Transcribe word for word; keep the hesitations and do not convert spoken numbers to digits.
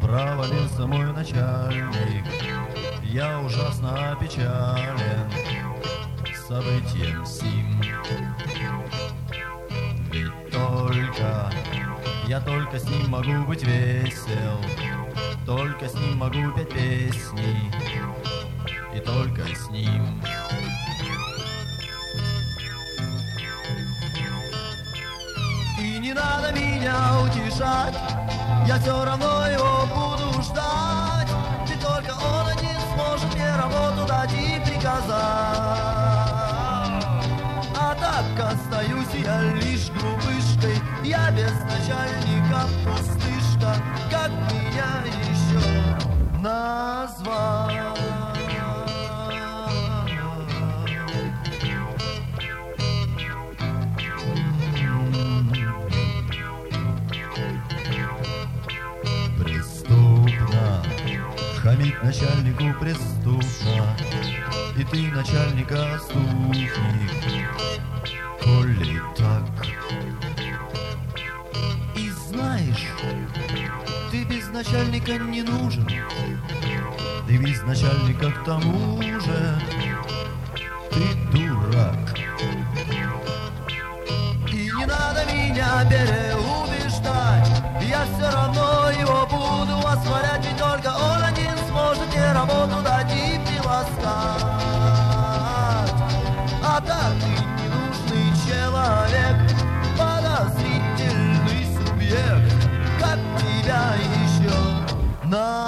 Провалился мой начальник, я ужасно опечален событием сим. Ведь только, я только с ним могу быть весел, только с ним могу петь песни, и только с ним. И не надо меня утешать, я все равно его буду ждать, ведь только он один сможет мне работу дать и приказать. А так остаюсь я лишь глупышкой, я без начальника пустышка, как меня еще назвать? Хамить начальнику преступно, и ты начальника стукни, коли так. И знаешь, ты без начальника не нужен, ты без начальника к тому же, ты дурак. И не надо меня переубеждать, я все равно его буду восхвалять, ведь только он один сможет мне работу дать и приласкать. А так ты ненужный человек, подозрительный субъект, как тебя еще на